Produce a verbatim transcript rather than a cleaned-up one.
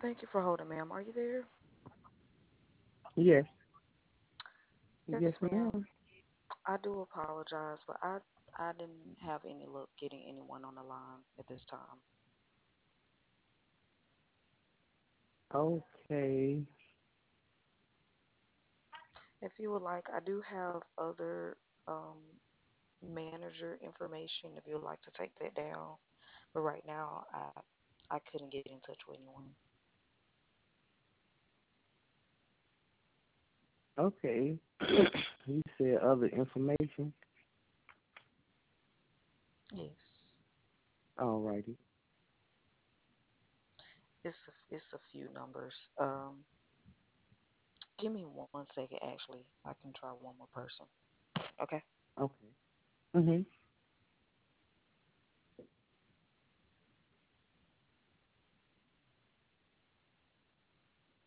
Thank you for holding, ma'am. Are you there? Yes. Yes, Yes, ma'am. ma'am. I do apologize, but I I didn't have any luck getting anyone on the line at this time. Okay. If you would like, I do have other um, manager information if you would like to take that down. But right now, I I couldn't get in touch with anyone. Okay. You said other information. Yes, Alrighty. it's a, it's a few numbers. Um, give me one second. Actually, I can try one more person. Okay. Okay. Mhm.